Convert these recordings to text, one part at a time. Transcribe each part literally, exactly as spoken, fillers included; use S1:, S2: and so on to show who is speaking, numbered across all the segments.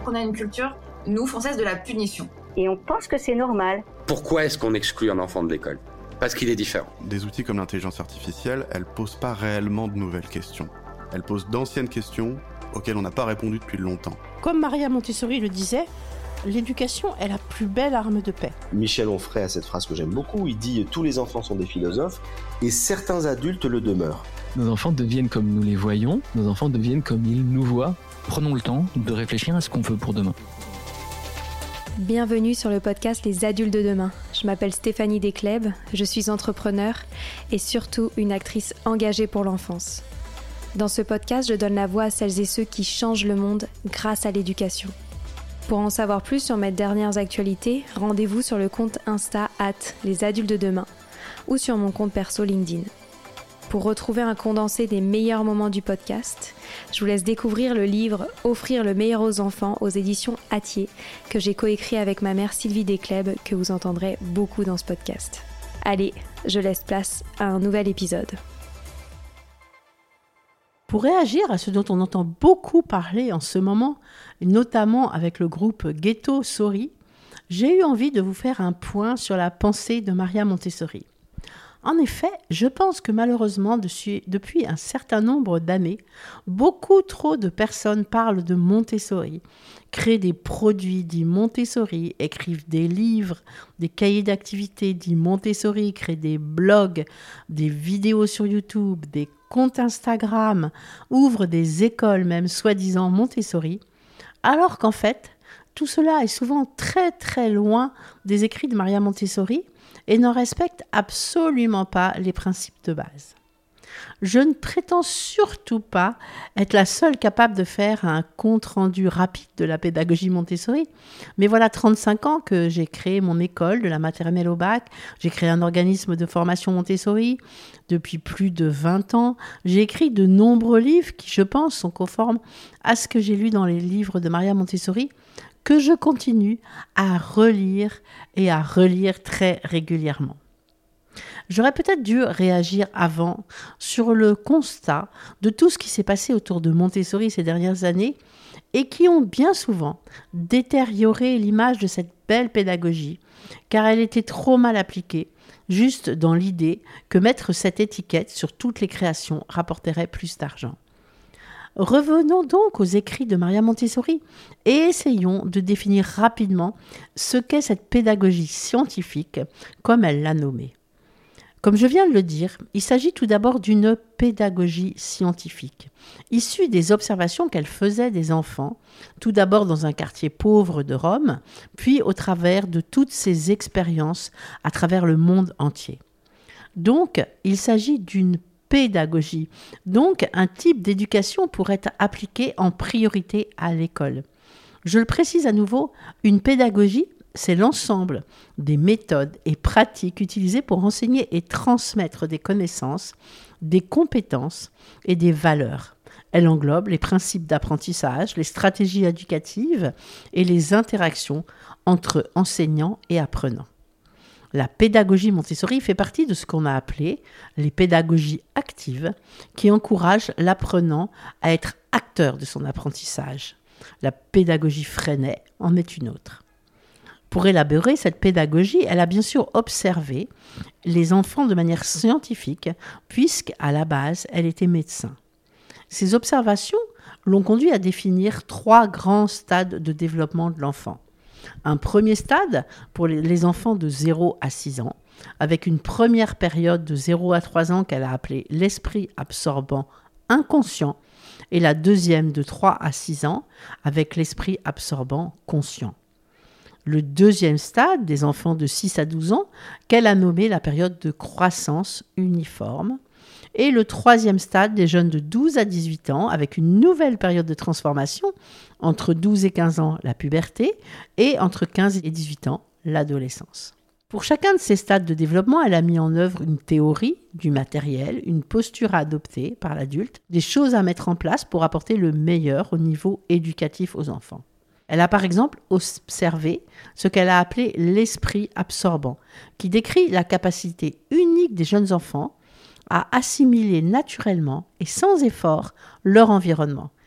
S1: qu'on a une culture, nous, françaises, de la punition.
S2: Et on pense que c'est normal.
S3: Pourquoi est-ce qu'on exclut un enfant de l'école ? Parce qu'il est différent.
S4: Des outils comme l'intelligence artificielle, elles posent pas réellement de nouvelles questions. Elles posent d'anciennes questions auxquelles on n'a pas répondu depuis longtemps.
S5: Comme Maria Montessori le disait, l'éducation est la plus belle arme de paix.
S6: Michel Onfray a cette phrase que j'aime beaucoup, il dit « Tous les enfants sont des philosophes et certains adultes le demeurent ».
S7: Nos enfants deviennent comme nous les voyons, nos enfants deviennent comme ils nous voient. Prenons le temps de réfléchir à ce qu'on veut pour demain.
S8: Bienvenue sur le podcast Les Adultes de demain. Je m'appelle Stéphanie Desclèbes, je suis entrepreneur et surtout une actrice engagée pour l'enfance. Dans ce podcast, je donne la voix à celles et ceux qui changent le monde grâce à l'éducation. Pour en savoir plus sur mes dernières actualités, rendez-vous sur le compte Insta arobase les adultes de demain ou sur mon compte perso LinkedIn. Pour retrouver un condensé des meilleurs moments du podcast, je vous laisse découvrir le livre « Offrir le meilleur aux enfants » aux éditions Hatier, que j'ai coécrit avec ma mère Sylvie Desclèbes, que vous entendrez beaucoup dans ce podcast. Allez, je laisse place à un nouvel épisode.
S5: Pour réagir à ce dont on entend beaucoup parler en ce moment, notamment avec le groupe Ghetto Sorry, j'ai eu envie de vous faire un point sur la pensée de Maria Montessori. En effet, je pense que malheureusement, depuis un certain nombre d'années, beaucoup trop de personnes parlent de Montessori, créent des produits dits Montessori, écrivent des livres, des cahiers d'activités dits Montessori, créent des blogs, des vidéos sur YouTube, des comptes Instagram, ouvrent des écoles même soi-disant Montessori, alors qu'en fait, tout cela est souvent très très loin des écrits de Maria Montessori, et n'en respecte absolument pas les principes de base. Je ne prétends surtout pas être la seule capable de faire un compte-rendu rapide de la pédagogie Montessori, mais voilà trente-cinq ans que j'ai créé mon école de la maternelle au bac, j'ai créé un organisme de formation Montessori, depuis plus de vingt ans, j'ai écrit de nombreux livres qui, je pense, sont conformes à ce que j'ai lu dans les livres de Maria Montessori, que je continue à relire et à relire très régulièrement. J'aurais peut-être dû réagir avant sur le constat de tout ce qui s'est passé autour de Montessori ces dernières années et qui ont bien souvent détérioré l'image de cette belle pédagogie, car elle était trop mal appliquée, juste dans l'idée que mettre cette étiquette sur toutes les créations rapporterait plus d'argent. Revenons donc aux écrits de Maria Montessori et essayons de définir rapidement ce qu'est cette pédagogie scientifique, comme elle l'a nommée. Comme je viens de le dire, il s'agit tout d'abord d'une pédagogie scientifique, issue des observations qu'elle faisait des enfants, tout d'abord dans un quartier pauvre de Rome, puis au travers de toutes ses expériences à travers le monde entier. Donc, il s'agit d'une pédagogie. Donc, un type d'éducation pourrait être appliqué en priorité à l'école. Je le précise à nouveau, une pédagogie, c'est l'ensemble des méthodes et pratiques utilisées pour enseigner et transmettre des connaissances, des compétences et des valeurs. Elle englobe les principes d'apprentissage, les stratégies éducatives et les interactions entre enseignants et apprenants. La pédagogie Montessori fait partie de ce qu'on a appelé les pédagogies actives qui encouragent l'apprenant à être acteur de son apprentissage. La pédagogie Freinet en est une autre. Pour élaborer cette pédagogie, elle a bien sûr observé les enfants de manière scientifique puisqu'à la base, elle était médecin. Ces observations l'ont conduit à définir trois grands stades de développement de l'enfant. Un premier stade pour les enfants de zéro à six ans, avec une première période de zéro à trois ans qu'elle a appelée l'esprit absorbant inconscient, et la deuxième de trois à six ans, avec l'esprit absorbant conscient. Le deuxième stade des enfants de six à douze ans, qu'elle a nommé la période de croissance uniforme, et le troisième stade des jeunes de douze à dix-huit ans, avec une nouvelle période de transformation, entre douze et quinze ans, la puberté, et entre quinze et dix-huit ans, l'adolescence. Pour chacun de ces stades de développement, elle a mis en œuvre une théorie, du matériel, une posture à adopter par l'adulte, des choses à mettre en place pour apporter le meilleur au niveau éducatif aux enfants. Elle a par exemple observé ce qu'elle a appelé l'esprit absorbant, qui décrit la capacité unique des jeunes enfants à assimiler naturellement et sans effort leur environnement.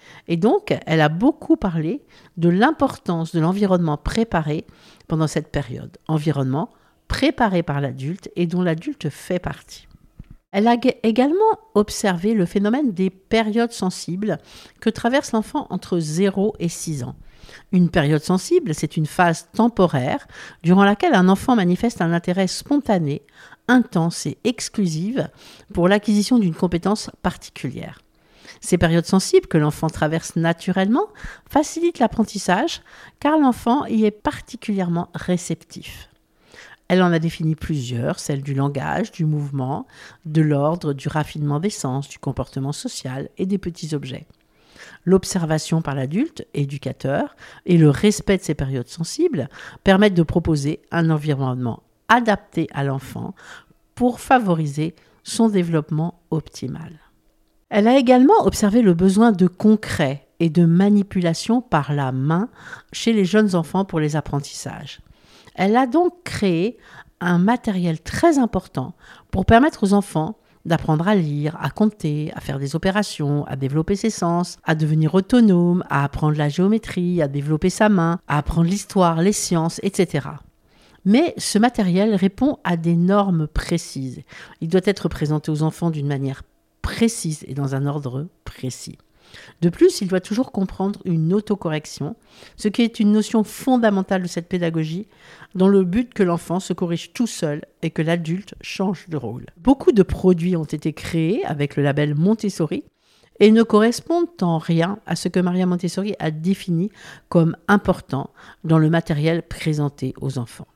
S5: Et donc, elle a beaucoup parlé de l'importance de l'environnement préparé pendant cette période. Environnement préparé par l'adulte et dont l'adulte fait partie. Elle a également observé le phénomène des périodes sensibles que traverse l'enfant entre zéro et six ans. Une période sensible, c'est une phase temporaire durant laquelle un enfant manifeste un intérêt spontané, intense et exclusive pour l'acquisition d'une compétence particulière. Ces périodes sensibles que l'enfant traverse naturellement facilitent l'apprentissage car l'enfant y est particulièrement réceptif. Elle en a défini plusieurs, celles du langage, du mouvement, de l'ordre, du raffinement des sens, du comportement social et des petits objets. L'observation par l'adulte, éducateur, et le respect de ces périodes sensibles permettent de proposer un environnement adapté à l'enfant pour favoriser son développement optimal. Elle a également observé le besoin de concret et de manipulation par la main chez les jeunes enfants pour les apprentissages. Elle a donc créé un matériel très important pour permettre aux enfants d'apprendre à lire, à compter, à faire des opérations, à développer ses sens, à devenir autonome, à apprendre la géométrie, à développer sa main, à apprendre l'histoire, les sciences, et cetera. Mais ce matériel répond à des normes précises. Il doit être présenté aux enfants d'une manière précise et dans un ordre précis. De plus, il doit toujours comprendre une autocorrection, ce qui est une notion fondamentale de cette pédagogie, dans le but que l'enfant se corrige tout seul et que l'adulte change de rôle. Beaucoup de produits ont été créés avec le label Montessori et ne correspondent en rien à ce que Maria Montessori a défini comme important dans le matériel présenté aux enfants.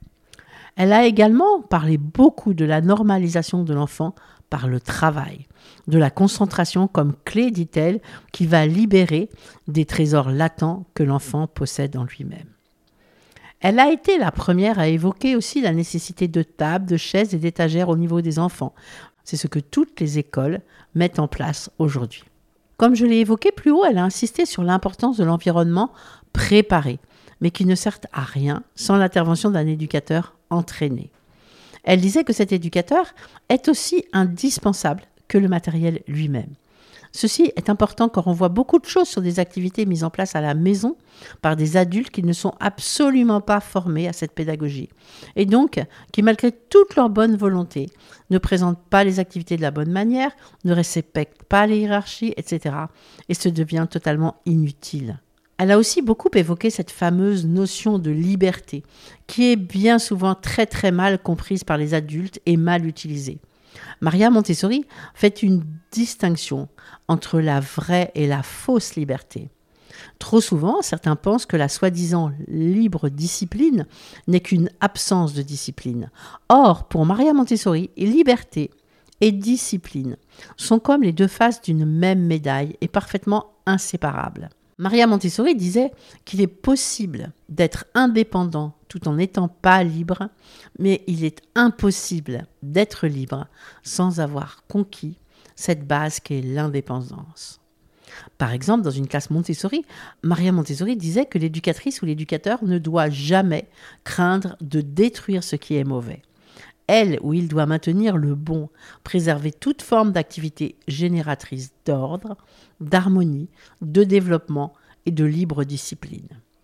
S5: Elle a également parlé beaucoup de la normalisation de l'enfant par le travail, de la concentration comme clé, dit-elle, qui va libérer des trésors latents que l'enfant possède en lui-même. Elle a été la première à évoquer aussi la nécessité de tables, de chaises et d'étagères au niveau des enfants. C'est ce que toutes les écoles mettent en place aujourd'hui. Comme je l'ai évoqué plus haut, elle a insisté sur l'importance de l'environnement préparé, mais qui ne sert à rien sans l'intervention d'un éducateur entraîné. Elle disait que cet éducateur est aussi indispensable que le matériel lui-même. Ceci est important car on voit beaucoup de choses sur des activités mises en place à la maison par des adultes qui ne sont absolument pas formés à cette pédagogie et donc qui, malgré toute leur bonne volonté, ne présentent pas les activités de la bonne manière, ne respectent pas les hiérarchies, et cetera et se devient totalement inutile. Elle a aussi beaucoup évoqué cette fameuse notion de liberté qui est bien souvent très très mal comprise par les adultes et mal utilisée. Maria Montessori fait une distinction entre la vraie et la fausse liberté. Trop souvent, certains pensent que la soi-disant libre discipline n'est qu'une absence de discipline. Or, pour Maria Montessori, liberté et discipline sont comme les deux faces d'une même médaille et parfaitement inséparables. Maria Montessori disait qu'il est possible d'être indépendant tout en n'étant pas libre, mais il est impossible d'être libre sans avoir conquis cette base qu'est l'indépendance. Par exemple, dans une classe Montessori, Maria Montessori disait que l'éducatrice ou l'éducateur ne doit jamais craindre de détruire ce qui est mauvais. Elle ou il doit maintenir le bon, préserver toute forme d'activité génératrice d'ordre, d'harmonie, de développement et de libre discipline.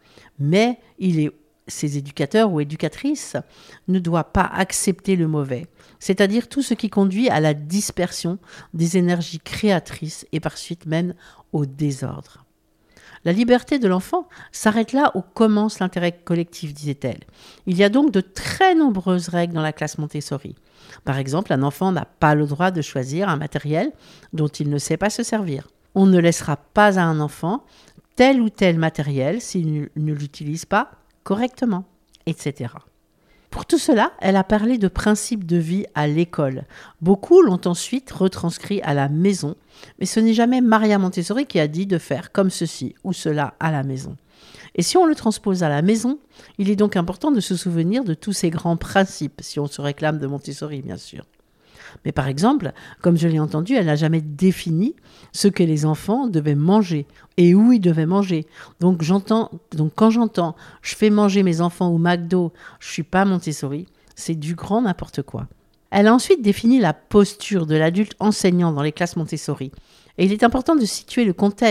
S5: Mais il est, ces éducateurs ou éducatrices ne doivent pas accepter le mauvais, c'est-à-dire tout ce qui conduit à la dispersion des énergies créatrices et par suite même au désordre. La liberté de l'enfant s'arrête là où commence l'intérêt collectif, disait-elle. Il y a donc de très nombreuses règles dans la classe Montessori. Par exemple, un enfant n'a pas le droit de choisir un matériel dont il ne sait pas se servir. On ne laissera pas à un enfant tel ou tel matériel s'il ne l'utilise pas correctement, et cetera. Pour tout cela, elle a parlé de principes de vie à l'école. Beaucoup l'ont ensuite retranscrit à la maison, mais ce n'est jamais Maria Montessori qui a dit de faire comme ceci ou cela à la maison. Et si on le transpose à la maison, il est donc important de se souvenir de tous ces grands principes, si on se réclame de Montessori, bien sûr. Mais par exemple, comme je l'ai entendu, elle n'a jamais défini ce que les enfants devaient manger et où ils devaient manger. Donc, j'entends, donc quand j'entends « je fais manger mes enfants au McDo, je ne suis pas Montessori », c'est du grand n'importe quoi. Elle a ensuite défini la posture de l'adulte enseignant dans les classes Montessori. Et il est important de situer le contexte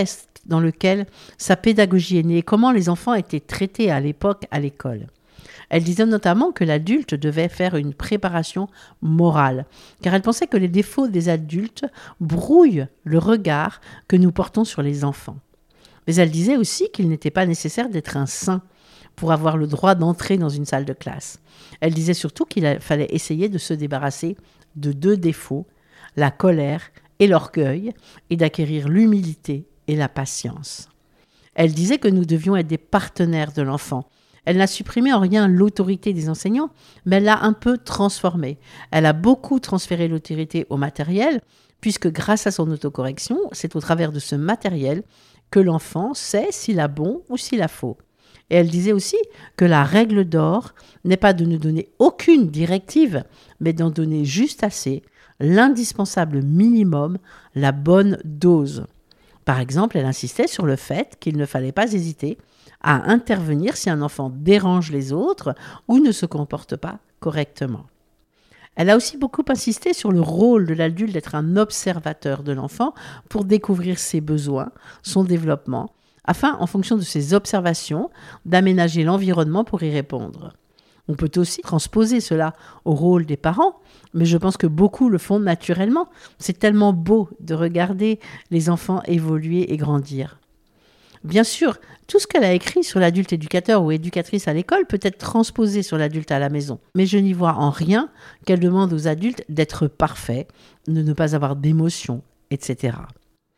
S5: dans lequel sa pédagogie est née et comment les enfants étaient traités à l'époque à l'école. Elle disait notamment que l'adulte devait faire une préparation morale, car elle pensait que les défauts des adultes brouillent le regard que nous portons sur les enfants. Mais elle disait aussi qu'il n'était pas nécessaire d'être un saint pour avoir le droit d'entrer dans une salle de classe. Elle disait surtout qu'il fallait essayer de se débarrasser de deux défauts, la colère et l'orgueil, et d'acquérir l'humilité et la patience. Elle disait que nous devions être des partenaires de l'enfant. Elle n'a supprimé en rien l'autorité des enseignants, mais elle l'a un peu transformée. Elle a beaucoup transféré l'autorité au matériel, puisque grâce à son autocorrection, c'est au travers de ce matériel que l'enfant sait s'il a bon ou s'il a faux. Et elle disait aussi que la règle d'or n'est pas de ne donner aucune directive, mais d'en donner juste assez, l'indispensable minimum, la bonne dose. Par exemple, elle insistait sur le fait qu'il ne fallait pas hésiter à intervenir si un enfant dérange les autres ou ne se comporte pas correctement. Elle a aussi beaucoup insisté sur le rôle de l'adulte d'être un observateur de l'enfant pour découvrir ses besoins, son développement, afin, en fonction de ses observations, d'aménager l'environnement pour y répondre. On peut aussi transposer cela au rôle des parents, mais je pense que beaucoup le font naturellement. C'est tellement beau de regarder les enfants évoluer et grandir. Bien sûr, tout ce qu'elle a écrit sur l'adulte éducateur ou éducatrice à l'école peut être transposé sur l'adulte à la maison. Mais je n'y vois en rien qu'elle demande aux adultes d'être parfaits, de ne pas avoir d'émotions, et cetera.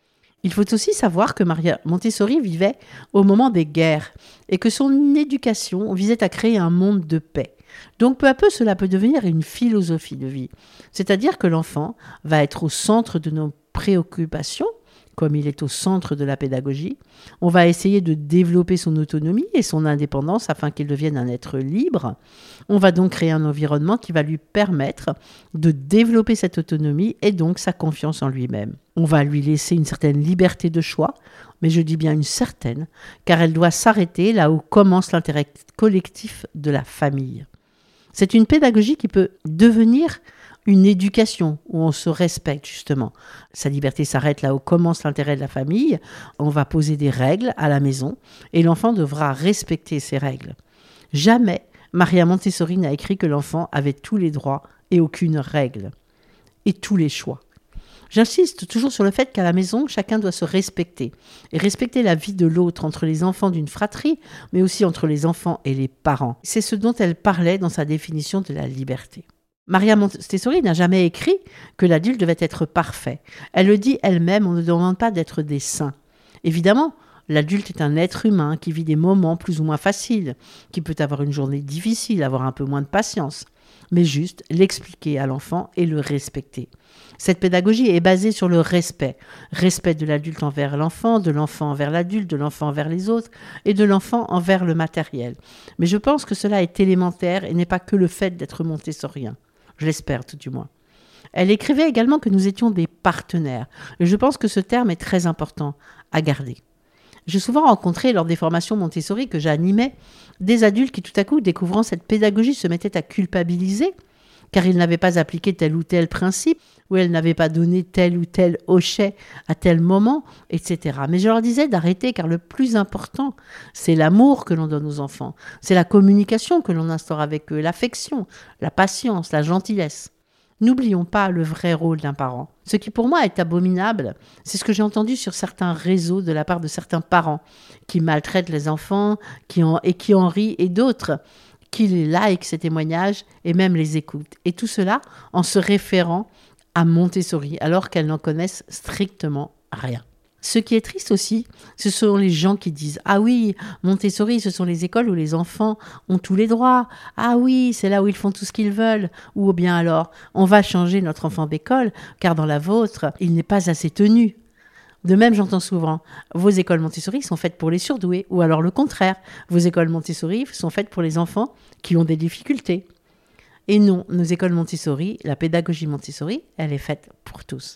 S5: Il faut aussi savoir que Maria Montessori vivait au moment des guerres et que son éducation visait à créer un monde de paix. Donc peu à peu, cela peut devenir une philosophie de vie. C'est-à-dire que l'enfant va être au centre de nos préoccupations, comme il est au centre de la pédagogie. On va essayer de développer son autonomie et son indépendance afin qu'il devienne un être libre. On va donc créer un environnement qui va lui permettre de développer cette autonomie et donc sa confiance en lui-même. On va lui laisser une certaine liberté de choix, mais je dis bien une certaine, car elle doit s'arrêter là où commence l'intérêt collectif de la famille. C'est une pédagogie qui peut devenir une éducation où on se respecte justement. Sa liberté s'arrête là où commence l'intérêt de la famille. On va poser des règles à la maison et l'enfant devra respecter ces règles. Jamais Maria Montessori n'a écrit que l'enfant avait tous les droits et aucune règle, et tous les choix. J'insiste toujours sur le fait qu'à la maison, chacun doit se respecter et respecter la vie de l'autre entre les enfants d'une fratrie, mais aussi entre les enfants et les parents. C'est ce dont elle parlait dans sa définition de la liberté. Maria Montessori n'a jamais écrit que l'adulte devait être parfait. Elle le dit elle-même, on ne demande pas d'être des saints. Évidemment, l'adulte est un être humain qui vit des moments plus ou moins faciles, qui peut avoir une journée difficile, avoir un peu moins de patience, mais juste l'expliquer à l'enfant et le respecter. Cette pédagogie est basée sur le respect. Respect de l'adulte envers l'enfant, de l'enfant envers l'adulte, de l'enfant envers les autres et de l'enfant envers le matériel. Mais je pense que cela est élémentaire et n'est pas que le fait d'être montessorien. Je l'espère tout du moins. Elle écrivait également que nous étions des partenaires. Et je pense que ce terme est très important à garder. J'ai souvent rencontré lors des formations Montessori que j'animais des adultes qui tout à coup, découvrant cette pédagogie, se mettaient à culpabiliser car ils n'avaient pas appliqué tel ou tel principe, ou elles n'avaient pas donné tel ou tel hochet à tel moment, et cetera. Mais je leur disais d'arrêter, car le plus important, c'est l'amour que l'on donne aux enfants, c'est la communication que l'on instaure avec eux, l'affection, la patience, la gentillesse. N'oublions pas le vrai rôle d'un parent. Ce qui pour moi est abominable, c'est ce que j'ai entendu sur certains réseaux de la part de certains parents qui maltraitent les enfants qui en, et qui en rient, et d'autres qui les like ces témoignages et même les écoutent. Et tout cela en se référant à Montessori, alors qu'elles n'en connaissent strictement rien. Ce qui est triste aussi, ce sont les gens qui disent « Ah oui, Montessori, ce sont les écoles où les enfants ont tous les droits. Ah oui, c'est là où ils font tout ce qu'ils veulent. » Ou bien alors « On va changer notre enfant d'école, car dans la vôtre, il n'est pas assez tenu. » De même, j'entends souvent « Vos écoles Montessori sont faites pour les surdoués. » Ou alors le contraire, « Vos écoles Montessori sont faites pour les enfants qui ont des difficultés. » Et non, nos écoles Montessori, la pédagogie Montessori, elle est faite pour tous.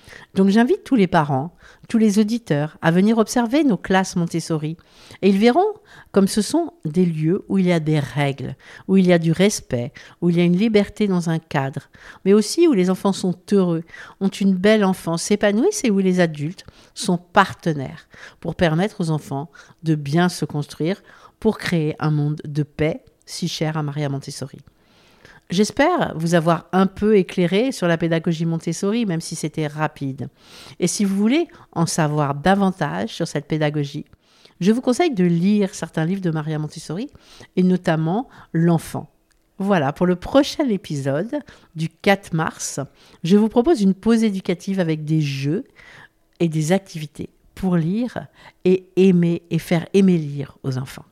S5: Donc j'invite tous les parents, tous les auditeurs à venir observer nos classes Montessori. Et ils verront comme ce sont des lieux où il y a des règles, où il y a du respect, où il y a une liberté dans un cadre, mais aussi où les enfants sont heureux, ont une belle enfance, s'épanouissent et où les adultes sont partenaires pour permettre aux enfants de bien se construire, pour créer un monde de paix si cher à Maria Montessori. J'espère vous avoir un peu éclairé sur la pédagogie Montessori, même si c'était rapide. Et si vous voulez en savoir davantage sur cette pédagogie, je vous conseille de lire certains livres de Maria Montessori, et notamment L'Enfant. Voilà, pour le prochain épisode du quatre mars, je vous propose une pause éducative avec des jeux et des activités pour lire et aimer et faire aimer lire aux enfants.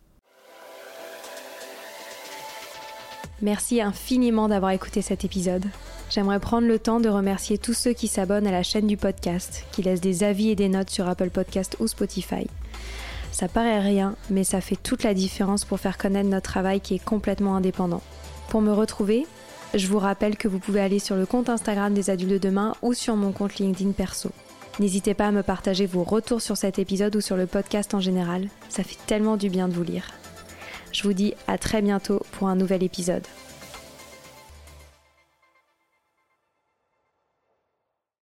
S8: Merci infiniment d'avoir écouté cet épisode. J'aimerais prendre le temps de remercier tous ceux qui s'abonnent à la chaîne du podcast, qui laissent des avis et des notes sur Apple Podcast ou Spotify. Ça paraît rien, mais ça fait toute la différence pour faire connaître notre travail qui est complètement indépendant. Pour me retrouver, je vous rappelle que vous pouvez aller sur le compte Instagram des Adultes de Demain ou sur mon compte LinkedIn perso. N'hésitez pas à me partager vos retours sur cet épisode ou sur le podcast en général, ça fait tellement du bien de vous lire. Je vous dis à très bientôt pour un nouvel épisode.